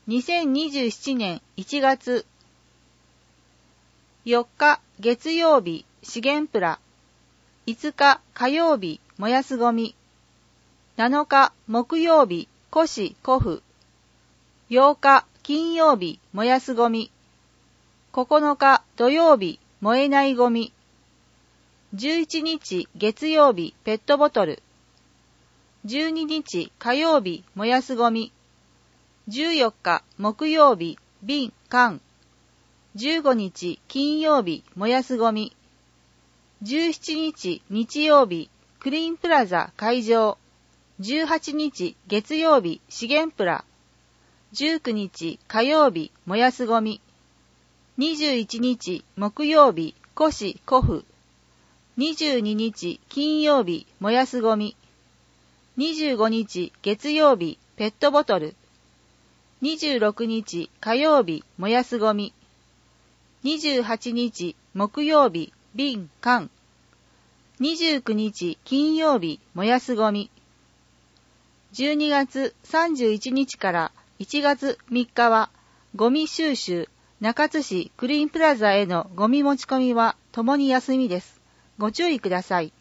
2027年1月4日月曜日資源プラ、5日火曜日燃やすゴミ、7日木曜日古紙古布、8日金曜日燃やすゴミ、9日土曜日燃えないゴミ、11日月曜日ペットボトル、12日火曜日燃やすゴミ、14日木曜日瓶缶、15日金曜日燃やすゴミ、17日日曜日クリーンプラザ開場、18日月曜日資源プラ、19日火曜日燃やすゴミ、21日木曜日古紙古布、22日金曜日燃やすゴミ、25日月曜日ペットボトル、26日火曜日燃やすゴミ、28日木曜日瓶缶、29日金曜日燃やすゴミ。12月31日から1月3日はゴミ収集、中津市クリーンプラザへのゴミ持ち込みはともに休みです。ご注意ください。